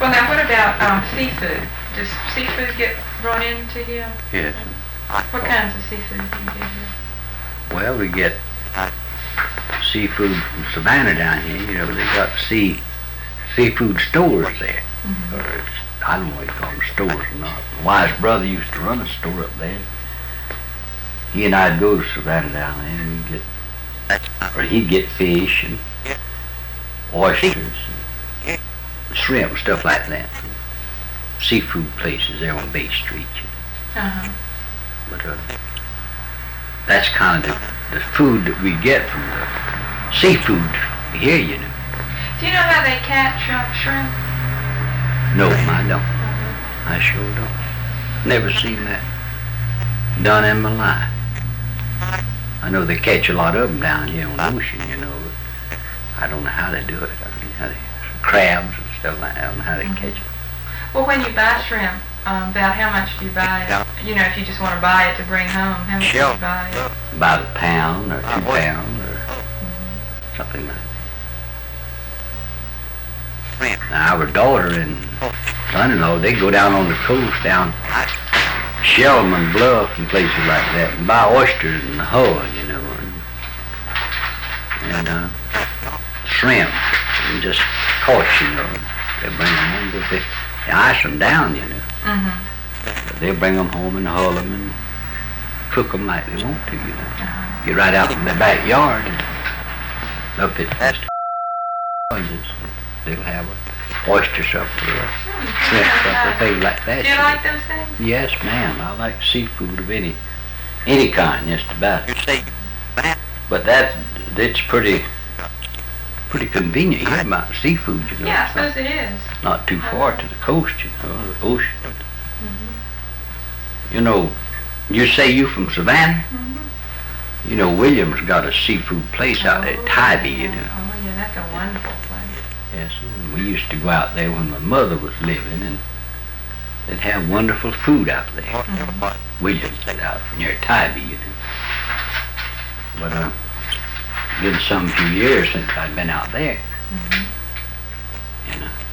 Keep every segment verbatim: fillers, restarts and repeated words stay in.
Well, now what about um, seafood? Does seafood get brought into here? Yes. What kinds of seafood do you get here? Well, we get seafood from Savannah down here. You know, they got sea seafood stores there. Mm-hmm. Or it's, I don't know what you call them, stores or not. My wife's brother used to run a store up there. He and I'd go to Savannah down there and we'd get, or he'd get fish and oysters and shrimp, stuff like that. Seafood places there on Bay Street. Uh-huh. But uh, that's kind of the, the food that we get from the seafood here, you know. Do you know how they catch uh, shrimp? No, I don't. Uh-huh. I sure don't. Never seen that done in my life. I know they catch a lot of them down here on the ocean, you know. But I don't know how they do it. I mean, how they, crabs and stuff like that. I don't know how they catch it. Well, when you buy shrimp, um, about how much do you buy it? You know, if you just want to buy it to bring home, how much do you buy it? About a pound or two pounds or Mm-hmm. something like that. Now, our daughter and son-in-law, they go down on the coast, down Shellman Bluff and places like that, and buy oysters in the hull, you know, and, and uh, shrimp, and just caught, you know. They bring them home, but they, they ice them down, you know. Mm-hmm. They bring them home and hull them and cook them like they want to, you know. Uh-huh. Get right out in the backyard and up at Mister They'll have a oyster supper or a shrimp supper, things like that. Do you like those things? Yes, ma'am. I like seafood of any any kind, just about. But that that's pretty pretty convenient here about seafood, you know. Yeah, I It's not, suppose it is. not too far to the coast, you know, the ocean. Mm-hmm. You know, you say you from Savannah? Mm-hmm. You know, Williams got a seafood place out there, Tybee, you know. Oh, yeah, that's a wonderful place. Yes, and we used to go out there when my mother was living, and they'd have wonderful food out there. Mm-hmm. Williams is out near Tybee, you know. But uh, it's been some few years since I've been out there. Mm-hmm. And uh,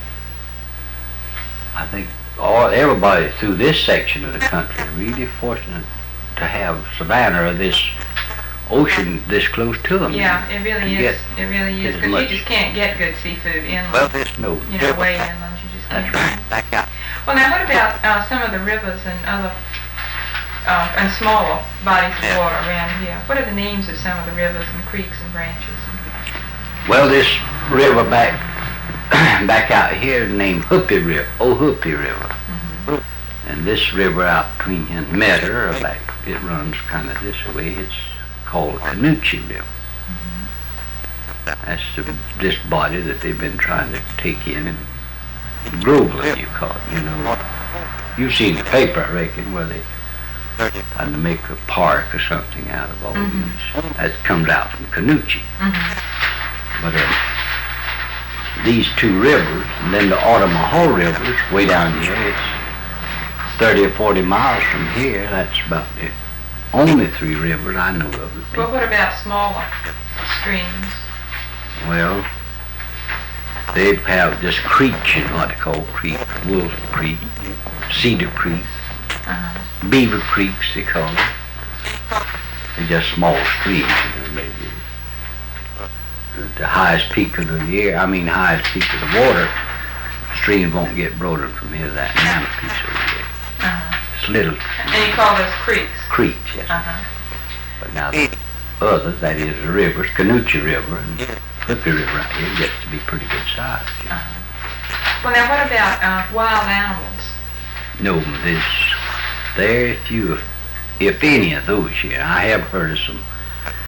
I think all everybody through this section of the country are really fortunate to have Savannah or this ocean this close to them. Yeah, it really to is. It really is. as Because you much- just can't get good seafood inland. Well, there's no. you know, way inland, you just can't. That's right. Back out. Well, now what about uh, some of the rivers and other uh, and smaller bodies of Yeah. water around here? What are the names of some of the rivers and creeks and branches? Well, this river back back out here is named Hoopie River, Oh Hoopie River. Mm-hmm. And this river out between here and Metter, or back, it runs kind of this way. It's called Canoochee River. Mm-hmm. That's the, this body that they've been trying to take in and Groveland, you call it, you know. You've seen the paper, I reckon, where they trying to make a park or something out of all Mhm. these. That comes out from Canoochee. Mm-hmm. But uh, these two rivers, and then the Ottamaha River is way down here. It's thirty or forty miles from here. That's about the only three rivers I know of. that Well, people- what about smaller streams? Well, they have just creeks, you know what they call creeks. Wolf Creek, Cedar Creek, Uh-huh. Beaver Creeks, they call them. They're just small streams, you know, maybe. The highest peak of the year, I mean highest peak of the water, streams won't get broader from here to that Nanopiece over there. Uh-huh. It's little And you call those creeks? creeks, yes. Uh-huh. But now the others, that is the rivers, Canoochee River and Hoopie River out here, gets to be pretty good size. You know. Uh-huh. Well, now what about uh, wild animals? No, there's very few, if any of those here. I have heard of some